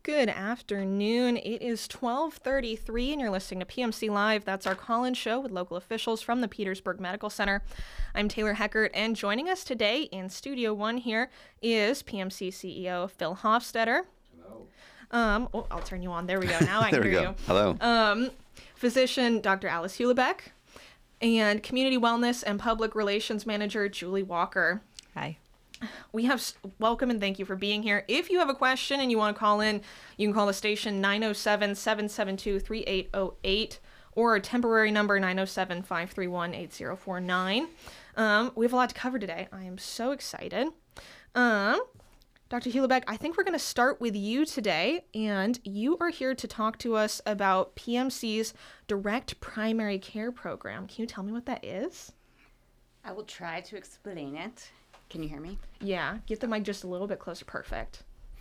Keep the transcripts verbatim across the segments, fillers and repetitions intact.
Good afternoon. It is twelve thirty-three and you're listening to P M C Live. That's our call-in show with local officials from the Petersburg Medical Center. I'm Taylor Heckert, and joining us today in Studio One here is P M C C E O Phil Hofstetter. Hello. Um, oh, I'll turn you on. There we go. Now I can there we hear go. you. Hello. Um, physician Doctor Alice Hulebeck, and Community Wellness and Public Relations Manager Julie Walker. Hi. We have welcome and thank you for being here. If you have a question and you want to call in, you can call the station nine oh seven, seven seven two, three eight oh eight or a temporary number nine oh seven, five three one, eight oh four nine. Um, we have a lot to cover today. I am so excited. Um, Doctor Hulebeck, I think we're going to start with you today, and you are here to talk to us about P M C's Direct Primary Care Program. Can you tell me what that is? I will try to explain it. Can you hear me? Yeah, get the mic just a little bit closer. Perfect.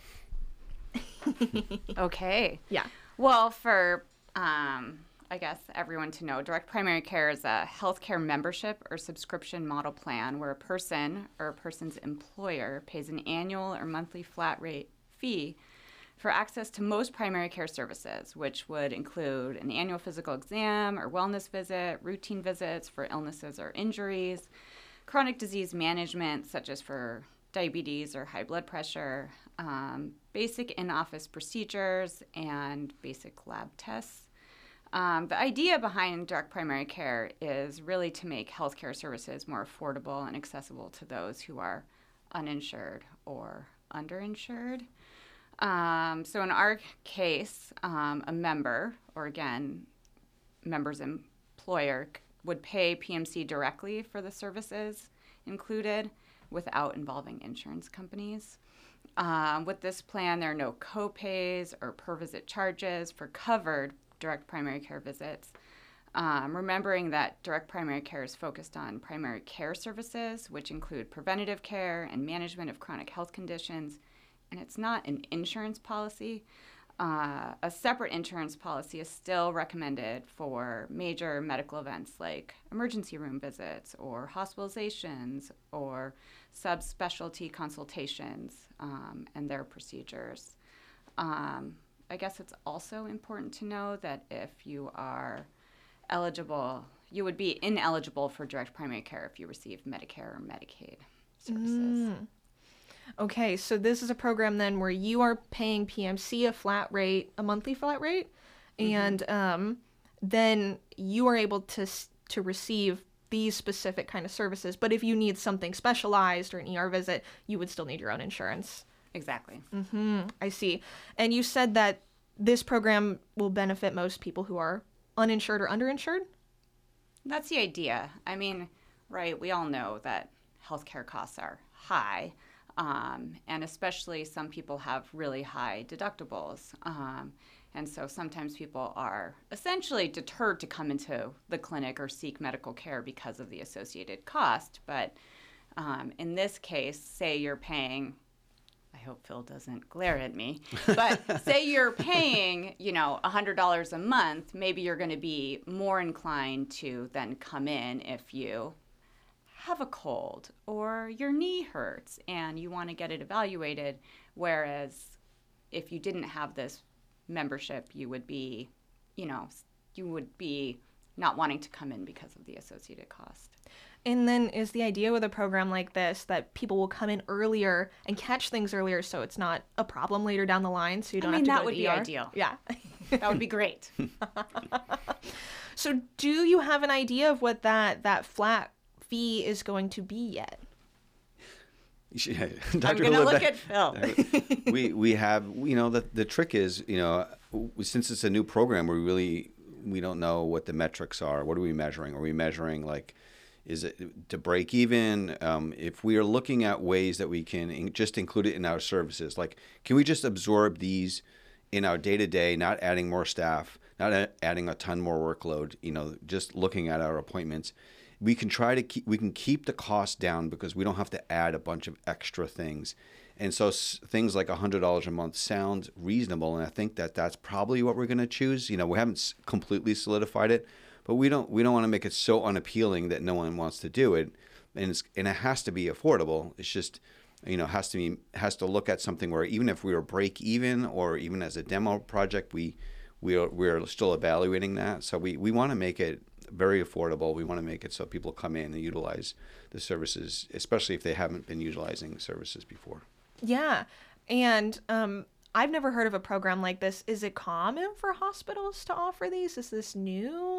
Okay. Yeah. Well, for, um, I guess, everyone to know, Direct Primary Care is a healthcare membership or subscription model plan where a person or a person's employer pays an annual or monthly flat rate fee for access to most primary care services, which would include an annual physical exam or wellness visit, routine visits for illnesses or injuries, chronic disease management, such as for diabetes or high blood pressure, um, basic in-office procedures, and basic lab tests. Um, the idea behind direct primary care is really to make healthcare services more affordable and accessible to those who are uninsured or underinsured. Um, so in our case, um, a member, or again, member's employer, would pay P M C directly for the services included without involving insurance companies. Um, with this plan, there are no co-pays or per-visit charges for covered direct primary care visits. Um, remembering that direct primary care is focused on primary care services, which include preventative care and management of chronic health conditions, and it's not an insurance policy. Uh, a separate insurance policy is still recommended for major medical events like emergency room visits or hospitalizations or subspecialty consultations um, and their procedures. Um, I guess it's also important to know that if you are eligible, you would be ineligible for direct primary care if you receive Medicare or Medicaid services. Mm. Okay, so this is a program then where you are paying P M C a flat rate, a monthly flat rate, mm-hmm. and um, then you are able to to receive these specific kind of services. But if you need something specialized or an E R visit, you would still need your own insurance. Exactly. Mm-hmm. I see. And you said that this program will benefit most people who are uninsured or underinsured? That's the idea. I mean, right, we all know that healthcare costs are high. Um, and especially some people have really high deductibles. Um, and so sometimes people are essentially deterred to come into the clinic or seek medical care because of the associated cost. But um, in this case, say you're paying, I hope Phil doesn't glare at me, but say you're paying, you know, one hundred dollars a month, maybe you're going to be more inclined to then come in if you have a cold or your knee hurts and you want to get it evaluated, whereas if you didn't have this membership, you would be, you know, you would be not wanting to come in because of the associated cost. And then is the idea with a program like this that people will come in earlier and catch things earlier so it's not a problem later down the line, so you don't I mean, have to that go would to be E R? ideal. Yeah. That would be great. So do you have an idea of what that, that flat fee is going to be yet? Yeah, I'm Doctor going to look Hulebeck, at Phil. we we have, you know, the the trick is, you know, since it's a new program, we really we don't know what the metrics are. What are we measuring? Are we measuring like, is it to break even? Um, if we are looking at ways that we can in, just include it in our services, like can we just absorb these in our day to day, not adding more staff, not a, adding a ton more workload, you know, just looking at our appointments. We can try to keep, we can keep the cost down because we don't have to add a bunch of extra things. And so s- things like one hundred dollars a month sound reasonable. And I think that that's probably what we're going to choose. You know, we haven't s- completely solidified it, but we don't, we don't want to make it so unappealing that no one wants to do it. And it's, and it has to be affordable. It's just, you know, has to be has to look at something where even if we were break even or even as a demo project, we we are we're still evaluating that. So we, we want to make it very affordable. We want to make it so people come in and utilize the services, especially if they haven't been utilizing services before. Yeah. And um, I've never heard of a program like this. Is it common for hospitals to offer these? Is this new?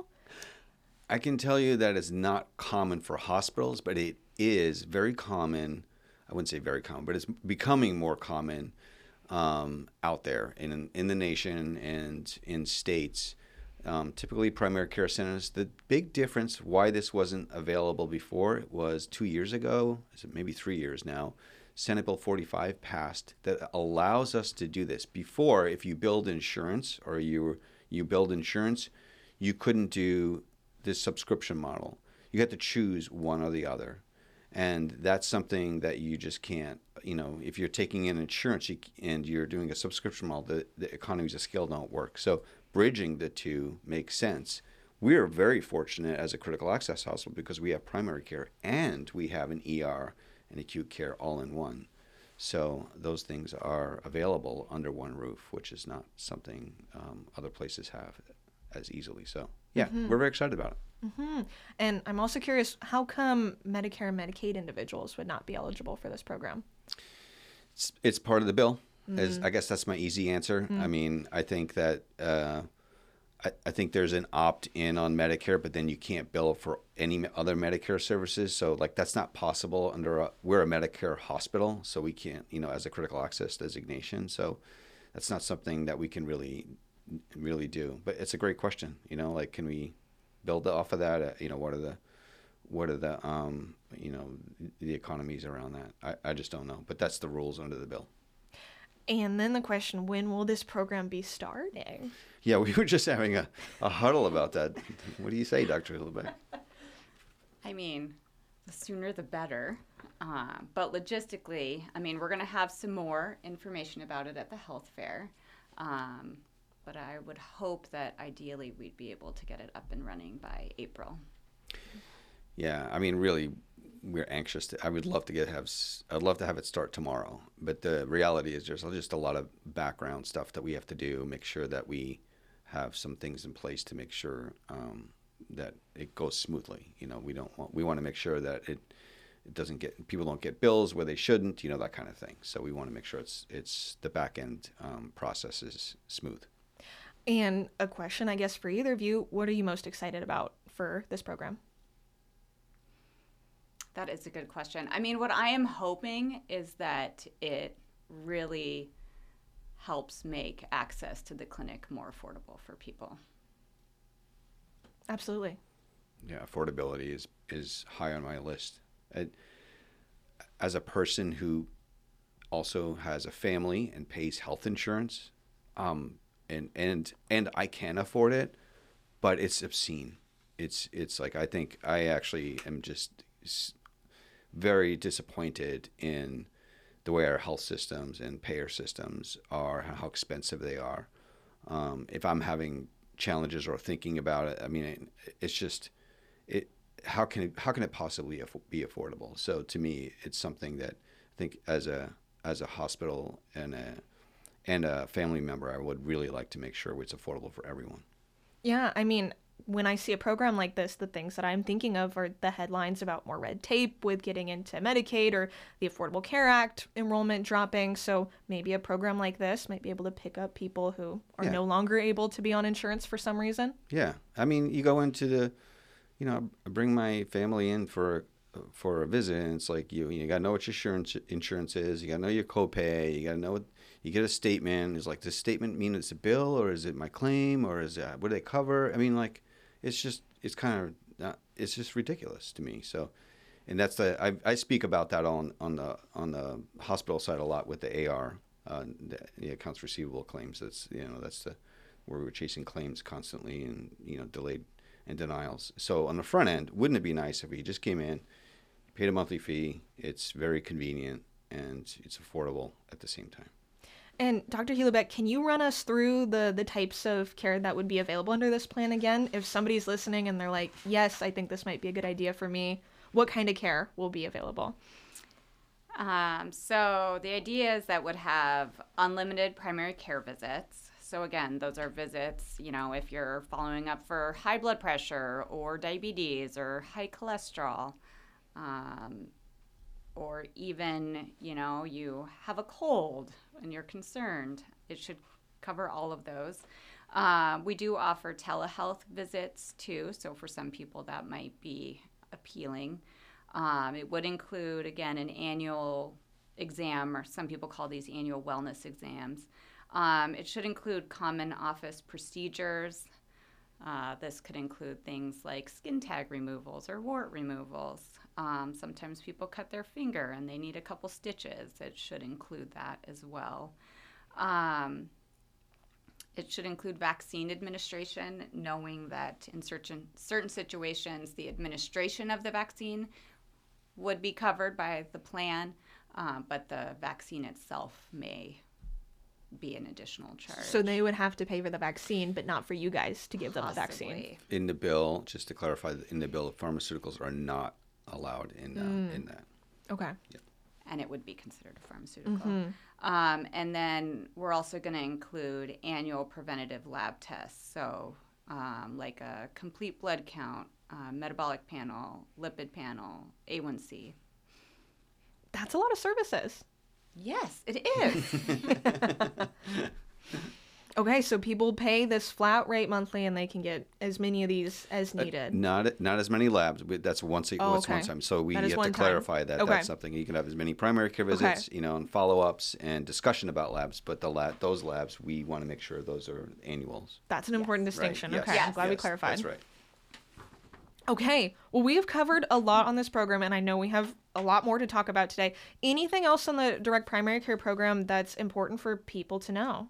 I can tell you that it's not common for hospitals, but it is very common. I wouldn't say very common, but it's becoming more common um, out there in in the nation and in states. Um, typically primary care centers. The big difference why this wasn't available before was two years ago, maybe three years now, Senate Bill forty-five passed that allows us to do this. Before, if you build insurance or you you build insurance, you couldn't do this subscription model. You had to choose one or the other. And that's something that you just can't, you know, if you're taking in insurance you, and you're doing a subscription model, the, the economies of scale don't work. So bridging the two makes sense. We are very fortunate as a critical access hospital because we have primary care and we have an E R and acute care all in one. So those things are available under one roof, which is not something um, other places have as easily. So yeah, mm-hmm. we're very excited about it. Mm-hmm. And I'm also curious, how come Medicare and Medicaid individuals would not be eligible for this program? It's, it's part of the bill. Mm-hmm. As, I guess that's my easy answer. Mm-hmm. I mean, I think that uh, I, I think there's an opt-in on Medicare, but then you can't bill for any other Medicare services. So like that's not possible under a, we're a Medicare hospital, so we can't, you know, as a critical access designation. So that's not something that we can really really do. But it's a great question. You know, like can we build off of that? Uh, you know, what are the what are the um, you know the economies around that? I, I just don't know. But that's the rules under the bill. And then the question, when will this program be starting? Yeah, we were just having a, a huddle about that. What do you say, Doctor Hillebeck? I mean, the sooner the better. Uh, but logistically, I mean, we're going to have some more information about it at the health fair. Um, but I would hope that ideally we'd be able to get it up and running by April. Yeah, I mean, really, we're anxious to. I would love to get have. I'd love to have it start tomorrow. But the reality is, there's just a lot of background stuff that we have to do. Make sure that we have some things in place to make sure um, that it goes smoothly. You know, we don't want. We want to make sure that it it doesn't get people don't get bills where they shouldn't. You know, that kind of thing. So we want to make sure it's it's the back end um, process is smooth. And a question, I guess, for either of you: what are you most excited about for this program? That is a good question. I mean, what I am hoping is that it really helps make access to the clinic more affordable for people. Absolutely. Yeah, affordability is, is high on my list. I, as a person who also has a family and pays health insurance, um, and, and, and I can afford it, but it's obscene. It's, it's like, I think I actually am just very disappointed in the way our health systems and payer systems are, how expensive they are. Um, if I'm having challenges or thinking about it, I mean, it's just, it. How can it, how can it possibly be affordable? So to me, it's something that I think as a as a hospital and a and a family member, I would really like to make sure it's affordable for everyone. Yeah, I mean, when I see a program like this, the things that I'm thinking of are the headlines about more red tape with getting into Medicaid or the Affordable Care Act enrollment dropping. So maybe a program like this might be able to pick up people who are yeah. no longer able to be on insurance for some reason. Yeah. I mean, you go into the, you know, I bring my family in for for a visit, and it's like you you got to know what your insurance insurance is. You got to know your copay. You got to know what, you get a statement. It's like, does statement mean it's a bill, or is it my claim, or is it, what do they cover? I mean, like, it's just, it's kind of, not, it's just ridiculous to me. So, and that's the, I, I speak about that on, on the, on the hospital side a lot with the A R, uh, the, the accounts receivable claims. That's, you know, that's the, where we're chasing claims constantly and, you know, delayed and denials. So on the front end, wouldn't it be nice if we just came in, paid a monthly fee, it's very convenient, and it's affordable at the same time. And Doctor Hillebeck, can you run us through the, the types of care that would be available under this plan again? If somebody's listening and they're like, yes, I think this might be a good idea for me, what kind of care will be available? Um, so the idea is that would have unlimited primary care visits. So again, those are visits, you know, if you're following up for high blood pressure or diabetes or high cholesterol, um, or even, you know, you have a cold and you're concerned, it should cover all of those. Uh, we do offer telehealth visits too, so for some people that might be appealing. Um, it would include, again, an annual exam, or some people call these annual wellness exams. Um, it should include common office procedures. Uh, this could include things like skin tag removals or wart removals. Um, sometimes people cut their finger and they need a couple stitches. It should include that as well. Um, It should include vaccine administration, knowing that in certain certain situations, the administration of the vaccine would be covered by the plan, uh, but the vaccine itself may be an additional charge. So they would have to pay for the vaccine, but not for you guys to give them the vaccine. Possibly. In the bill, just to clarify, in the bill, pharmaceuticals are not allowed in uh, in that. Okay. And it would be considered a pharmaceutical. Um, and then we're also going to include annual preventative lab tests. So um, like a complete blood count, uh, metabolic panel, lipid panel, A one C. That's a lot of services. Yes, it is. Okay, so people pay this flat rate monthly, and they can get as many of these as needed. Uh, not not as many labs. But that's once a, Oh, that's okay. one time. So we That is have one to time. clarify that Okay. that's something you can have as many primary care visits, you know, and follow ups and discussion about labs. But the lab, those labs, we want to make sure those are annuals. That's an important Right? distinction. Yes. Okay, I'm Yes. glad we Yes, clarified. That's right. Okay, well, we have covered a lot on this program, and I know we have a lot more to talk about today. Anything else on the direct primary care program that's important for people to know?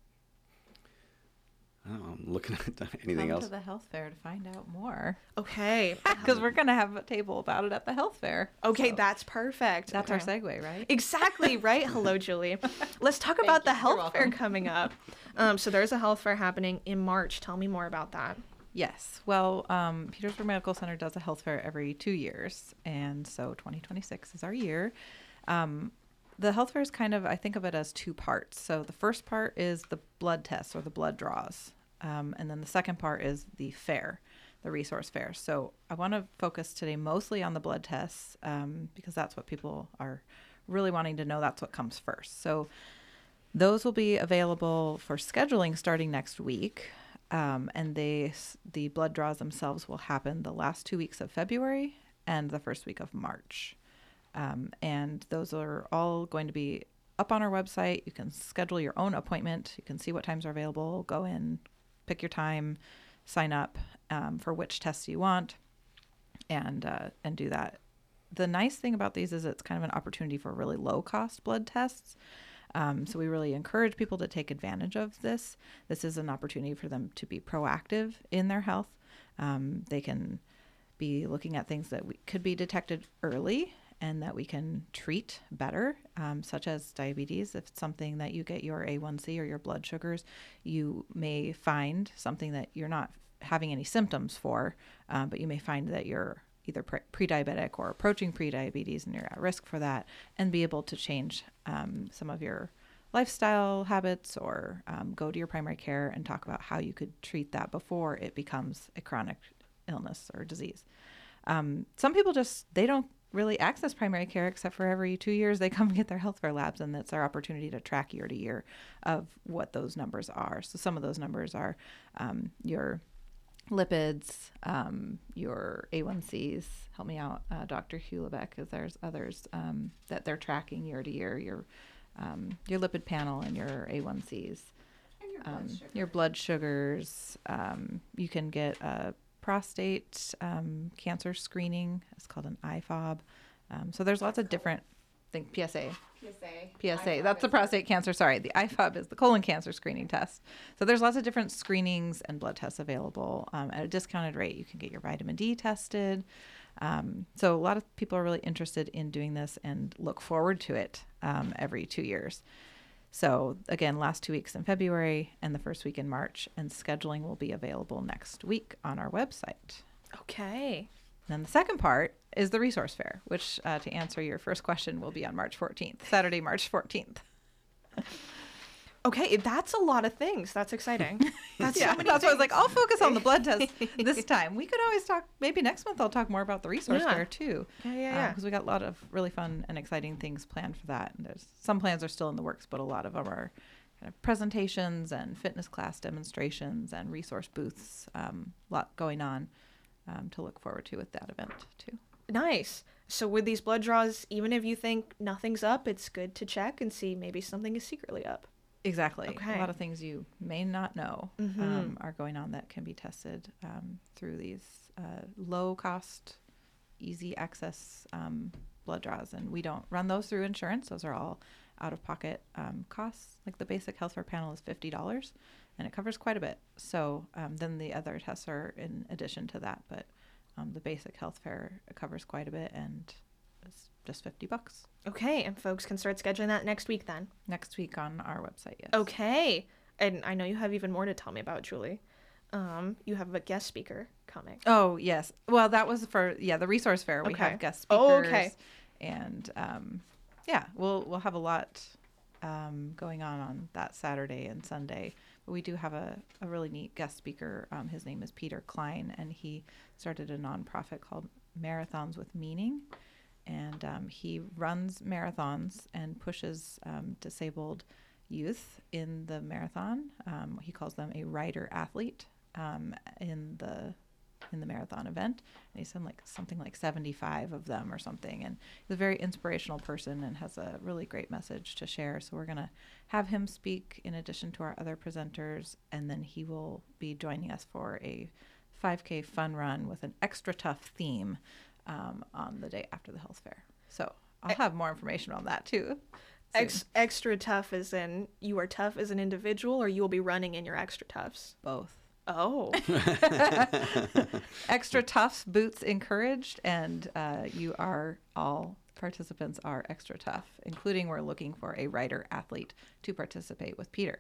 I don't know, I'm looking at anything Come else. to the health fair to find out more. Okay. Because we're going to have a table about it at the health fair. Okay, So that's perfect. that's Okay. our segue, right? Exactly, right? Hello, Julie. Let's talk about the you. You're health fair welcome. coming up. Um, so there's a health fair happening in March. Tell me more about that. Yes. Well, um, Petersburg Medical Center does a health fair every two years. And so twenty twenty-six is our year. Um, the health fair is kind of, I think of it as two parts. So the first part is the blood tests or the blood draws. Um, and then the second part is the fair, the resource fair. So I want to focus today mostly on the blood tests um, because that's what people are really wanting to know. That's what comes first. So those will be available for scheduling starting next week. Um, and they, the blood draws themselves will happen the last two weeks of February and the first week of March. Um, and those are all going to be up on our website. You can schedule your own appointment. You can see what times are available. Go in, pick your time, sign up um, for which tests you want, and uh, and do that. The nice thing about these is it's kind of an opportunity for really low cost blood tests. Um, so we really encourage people to take advantage of this. This is an opportunity for them to be proactive in their health. Um, they can be looking at things that we, could be detected early and that we can treat better, um, such as diabetes. If it's something that you get your A one C or your blood sugars, you may find something that you're not having any symptoms for, uh, but you may find that you're either pre- pre-diabetic or approaching pre-diabetes and you're at risk for that, and be able to change um, some of your lifestyle habits or um, go to your primary care and talk about how you could treat that before it becomes a chronic illness or disease. Um, some people just, they don't really access primary care except for every two years they come and get their health fair labs, and that's our opportunity to track year to year of what those numbers are. So some of those numbers are um, your lipids, um, your A one Cs. Help me out, uh, Doctor Hulebeck, because there's others um, that they're tracking year to year. Your um, your lipid panel and your A one Cs, And your blood um, sugar. your blood sugars. Um, you can get a prostate um, cancer screening. It's called an I F O B. Um, so there's lots of different things. P S A. P S A. P S A. I That's the thought it- prostate cancer. Sorry, the I F O B is the colon cancer screening test. So there's lots of different screenings and blood tests available um, at a discounted rate. You can get your vitamin D tested. Um, so a lot of people are really interested in doing this and look forward to it um, every two years. So again, last two weeks in February and the first week in March, and scheduling will be available next week on our website. Okay. Then the second part is the resource fair, which uh, to answer your first question will be on March fourteenth, Saturday, March fourteenth. Okay, that's a lot of things. That's exciting. That's yeah, so many that's why I was things. like, I'll focus on the blood test this time. We could always talk, maybe next month I'll talk more about the resource Yeah. fair too. Yeah, yeah, yeah. Because we got a lot of really fun and exciting things planned for that. And there's some plans are still in the works, but a lot of them are kind of presentations and fitness class demonstrations and resource booths. Um, a lot going on um, to look forward to with that event too. Nice. So with these blood draws, even if you think nothing's up, it's good to check and see maybe something is secretly up. Exactly. Okay. A lot of things you may not know Mhm. um, are going on that can be tested um, through these uh, low cost, easy access um, blood draws. And we don't run those through insurance. Those are all out of pocket um, costs. Like the basic health care panel is fifty dollars and it covers quite a bit. So um, then the other tests are in addition to that. But um, the basic health care covers quite a bit and it's just fifty bucks. Okay, and folks can start scheduling that next week then. Next week on our website, yes. Okay. And I know you have even more to tell me about, Julie. Um, you have a guest speaker coming. Oh, yes. Well, that was for, yeah, the resource fair. We Okay. have guest speakers. Oh, okay. And, um, yeah, we'll we'll have a lot um, going on on that Saturday and Sunday. But we do have a, a really neat guest speaker. Um, his name is Peter Klein, and he started a nonprofit called Marathons with Meaning. And um, he runs marathons and pushes um, disabled youth in the marathon. Um, he calls them a rider athlete um, in the in the marathon event. And he's done like something like seventy-five of them or something. And he's a very inspirational person and has a really great message to share. So we're going to have him speak in addition to our other presenters. And then he will be joining us for a five K fun run with an extra tough theme um, on the day after the health fair. So I'll have more information on that too. soon. Ex- extra tough as in you are tough as an individual, or you will be running in your extra toughs? Both. Oh. Extra toughs, boots encouraged, and uh, you are all participants are extra tough, including we're looking for a rider athlete to participate with Peter.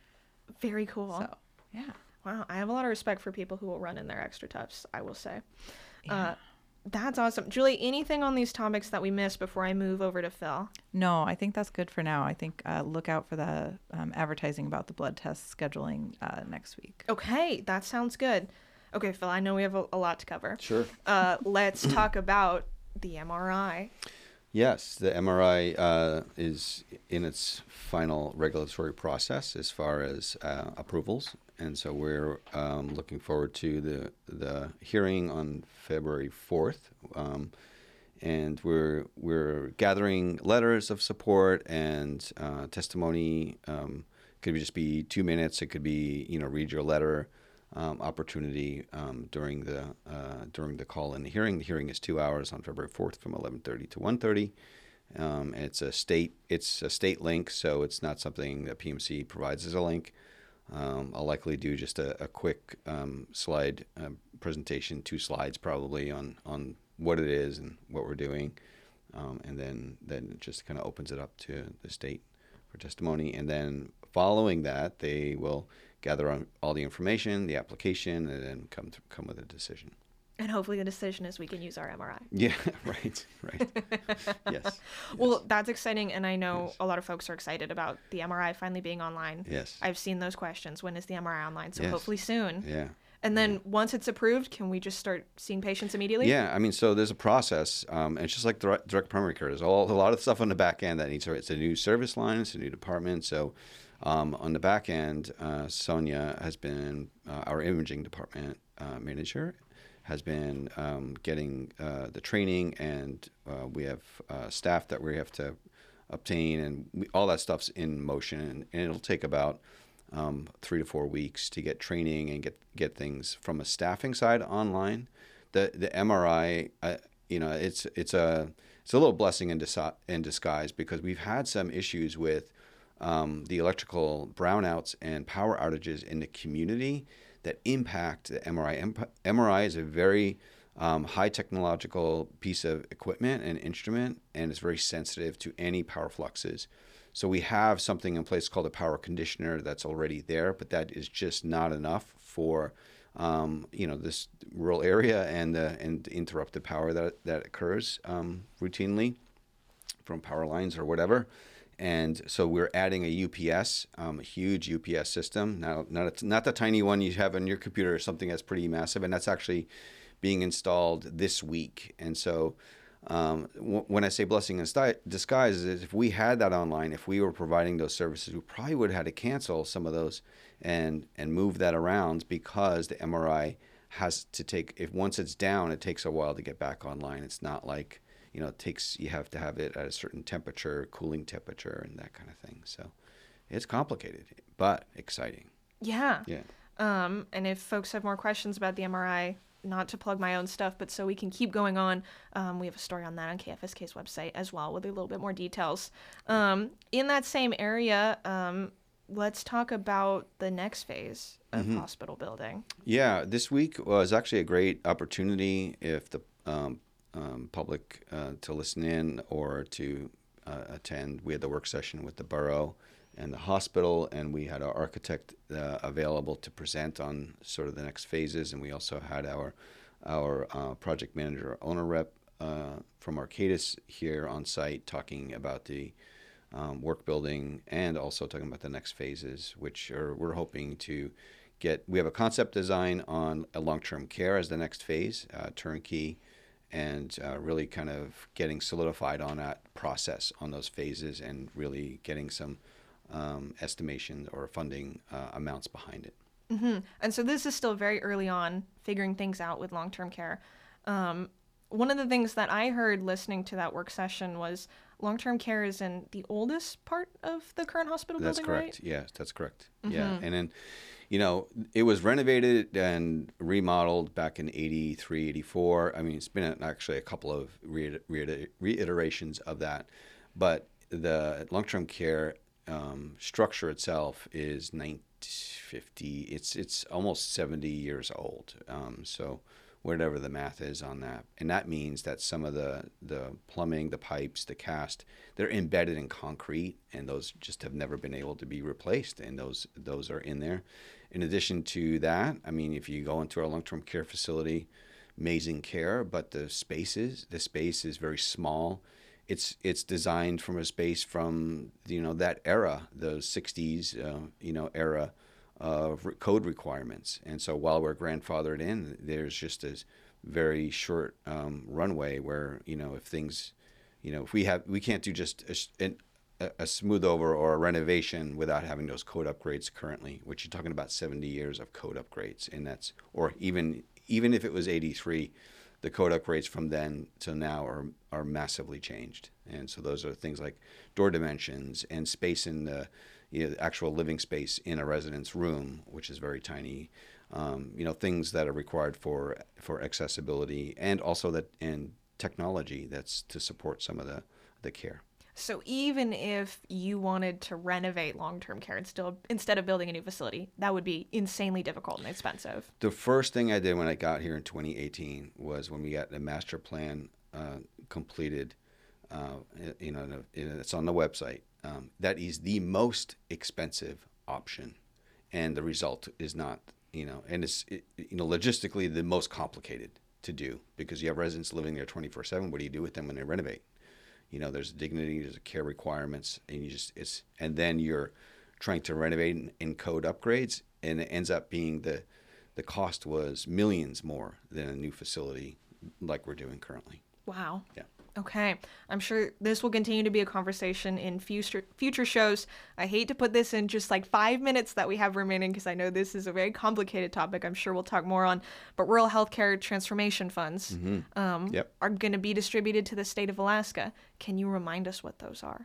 Very cool. So yeah. Wow, I have a lot of respect for people who will run in their extra toughs, I will say. Yeah. Uh, that's awesome. Julie, anything on these topics that we missed before I move over to Phil? No, I think that's good for now. I think uh, look out for the um, advertising about the blood test scheduling uh, next week. Okay, that sounds good. Okay, Phil, I know we have a, a lot to cover. Sure. Uh, let's talk about the M R I. Yes, the M R I uh, is in its final regulatory process as far as uh, approvals, and so we're um, looking forward to the the hearing on February fourth, um, and we're we're gathering letters of support and uh, testimony. Um, could just be two minutes. It could be you know read your letter. Um, opportunity um, during the uh, during the call-in hearing. The hearing is two hours on February fourth from eleven thirty to one thirty. Um, and it's a state it's a state link, so it's not something that P M C provides as a link. Um, I'll likely do just a, a quick um, slide uh, presentation, two slides probably on on what it is and what we're doing, um, and then then it just kind of opens it up to the state for testimony. And then following that, they will gather on all the information, the application, and then come to, come with a decision. And hopefully the decision is we can use our M R I. Yeah, right, right. Yes. Well, that's exciting, and I know a lot of folks are excited about the M R I finally being online. Yes. I've seen those questions. When is the M R I online? So Yes. hopefully soon. Yeah. And then once it's approved, can we just start seeing patients immediately? Yeah, I mean, so there's a process, um, and it's just like direct, direct primary care. There's all, a lot of stuff on the back end that needs to, it's a new service line, it's a new department. So um, on the back end, uh, Sonia has been, uh, our imaging department uh, manager, has been um, getting uh, the training, and uh, we have uh, staff that we have to obtain, and we, all that stuff's in motion, and, and it'll take about um, three to four weeks to get training and get get things from a staffing side online. The the M R I, uh, you know, it's it's a it's a little blessing in, dis- in disguise, because we've had some issues with um, the electrical brownouts and power outages in the community that impact the M R I. M R I is a very um, high technological piece of equipment and instrument, and it's very sensitive to any power fluxes. So we have something in place called a power conditioner that's already there, but that is just not enough for um, you know, this rural area and the and interrupted power that that occurs um, routinely from power lines or whatever. And so we're adding a U P S, um, a huge U P S system. Now, not a, not the tiny one you have on your computer, something that's pretty massive, and that's actually being installed this week. And so, um, w- when I say blessing in sti- disguise, is if we had that online, if we were providing those services, we probably would have had to cancel some of those and and move that around, because the M R I has to take. If once it's down, it takes a while to get back online. It's not like, you know, it takes, you have to have it at a certain temperature, cooling temperature, and that kind of thing. So it's complicated, but exciting. Yeah. Yeah. Um, and if folks have more questions about the M R I, not to plug my own stuff, but so we can keep going on, um, we have a story on that on K F S K's website as well with a little bit more details. Um, in that same area, um, let's talk about the next phase of Mm-hmm. hospital building. Yeah, this week was actually a great opportunity if the um, um, public uh, to listen in or to uh, attend. We had the work session with the borough and the hospital, and we had our architect uh, available to present on sort of the next phases, and we also had our our uh, project manager, owner rep uh, from Arcadis here on site talking about the um, work building and also talking about the next phases, which are we're hoping to get. We have a concept design on a long-term care as the next phase, uh, turnkey, and uh, really kind of getting solidified on that process on those phases and really getting some um, estimation or funding uh, amounts behind it. Mm-hmm. And so this is still very early on, figuring things out with long-term care. Um, one of the things that I heard listening to that work session was long-term care is in the oldest part of the current hospital That's building, correct. right? Yes, that's correct. Yeah, and then, you know, it was renovated and remodeled back in eighty-three, eighty-four. I mean, it's been actually a couple of re- re- reiterations of that, but the long-term care um, structure itself is nineteen fifty. It's it's almost seventy years old. Um, so whatever the math is on that, and that means that some of the the plumbing, the pipes, the cast, they're embedded in concrete, and those just have never been able to be replaced, and those those are in there. In addition to that, I mean, if you go into our long-term care facility, amazing care, but the spaces, the space is very small. It's it's designed from a space from, you know, that era, the sixties, uh, you know, era of code requirements. And so while we're grandfathered in, there's just this very short um, runway where, you know, if things, you know, if we have, we can't do just a, a, a smooth over or a renovation without having those code upgrades currently, which you're talking about seventy years of code upgrades. And that's, or even, even if it was eighty-three, the code upgrades from then to now are are massively changed. And so those are things like door dimensions and space in the, you know, actual living space in a residence room, which is very tiny. Um, you know, things that are required for for accessibility and also that and technology that's to support some of the, the care. So even if you wanted to renovate long-term care and still, instead of building a new facility, that would be insanely difficult and expensive. The first thing I did when I got here in twenty eighteen was when we got the master plan uh, completed. Uh, you know, it's on the website. Um, that is the most expensive option, and the result is not, you know, and it's it, you know logistically the most complicated to do, because you have residents living there twenty-four seven. What do you do with them when they renovate? You know, there's dignity, there's care requirements, and you just it's and then you're trying to renovate in, in code upgrades, and it ends up being the the cost was millions more than a new facility like we're doing currently. Wow. Yeah. Okay. I'm sure this will continue to be a conversation in future future shows. I hate to put this in just like five minutes that we have remaining, because I know this is a very complicated topic I'm sure we'll talk more on. But rural healthcare transformation funds Mm-hmm. um, Yep. are going to be distributed to the state of Alaska. Can you remind us what those are?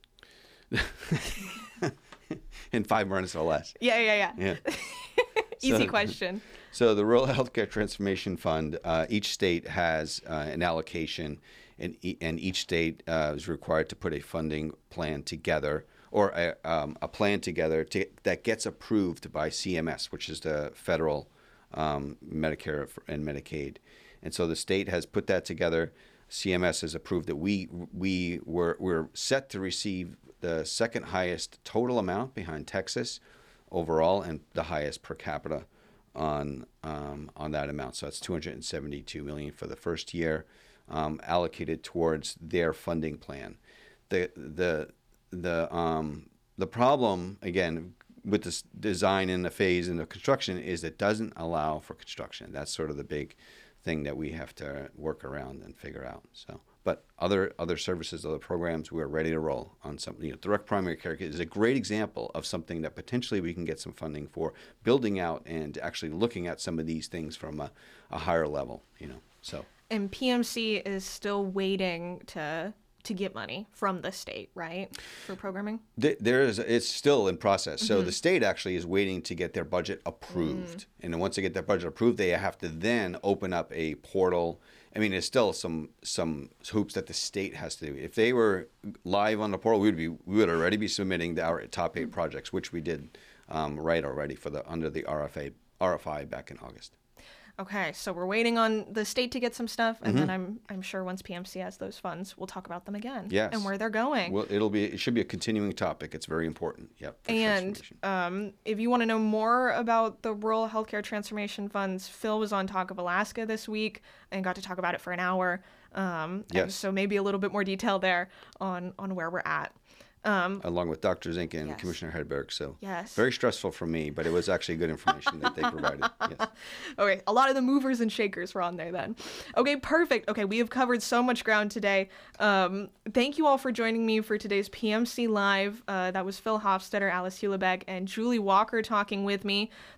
In five minutes or less. Yeah, yeah, yeah. Yeah. Easy So- question. So the Rural Healthcare Transformation Fund, uh, each state has uh, an allocation, and, e- and each state uh, is required to put a funding plan together, or a, um, a plan together to, that gets approved by C M S, which is the federal um, Medicare and Medicaid. And so the state has put that together. C M S has approved that we we were we're set to receive the second highest total amount behind Texas overall, and the highest per capita on um, on that amount. So that's two hundred seventy-two million dollars for the first year, um, allocated towards their funding plan. The the the um, the problem again with this design and the phase and the construction is it doesn't allow for construction. That's sort of the big thing that we have to work around and figure out. So, but other other services, other programs, we're ready to roll on something. You know, direct primary care is a great example of something that potentially we can get some funding for, building out and actually looking at some of these things from a, a higher level. You know, so. And P M C is still waiting to to get money from the state, right, for programming? There is, it's still in process. So mm-hmm. the state actually is waiting to get their budget approved. Mm. And then once they get their budget approved, they have to then open up a portal. I mean, there's still some some hoops that the state has to do. If they were live on the portal, we would be we would already be submitting our top eight projects, which we did um, right already for the under the R F A R F I back in August. Okay, so we're waiting on the state to get some stuff, and mm-hmm. then I'm I'm sure once P M C has those funds, we'll talk about them again. Yes. And where they're going. Well, it'll be it should be a continuing topic. It's very important. Yep. And um, if you want to know more about the Rural Healthcare Transformation Funds, Phil was on Talk of Alaska this week and got to talk about it for an hour. Um, yes. And so maybe a little bit more detail there on on where we're at. Um, Along with Doctor Zink and yes. Commissioner Hedberg. So yes. very stressful for me, but it was actually good information that they provided. Yes. Okay, a lot of the movers and shakers were on there then. Okay, perfect. Okay, we have covered so much ground today. Um, thank you all for joining me for today's P M C Live. Uh, that was Phil Hofstetter, Alice Hulebeck, and Julie Walker talking with me.